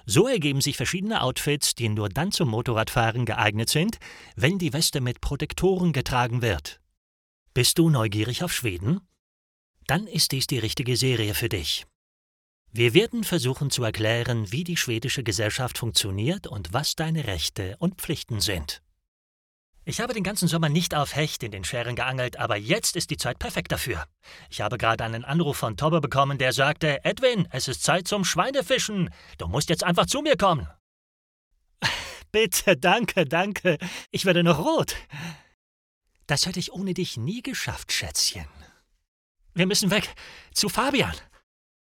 So ergeben sich verschiedene Outfits, die nur dann zum Motorradfahren geeignet sind, wenn die Weste mit Protektoren getragen wird. Bist du neugierig auf Schweden? Dann ist dies die richtige Serie für dich. Wir werden versuchen zu erklären, wie die schwedische Gesellschaft funktioniert und was deine Rechte und Pflichten sind. Ich habe den ganzen Sommer nicht auf Hecht in den Schären geangelt, aber jetzt ist die Zeit perfekt dafür. Ich habe gerade einen Anruf von Tobbe bekommen, der sagte, Edwin, es ist Zeit zum Schweinefischen. Du musst jetzt einfach zu mir kommen. Bitte, danke. Ich werde noch rot. Das hätte ich ohne dich nie geschafft, Schätzchen. Wir müssen weg. Zu Fabian.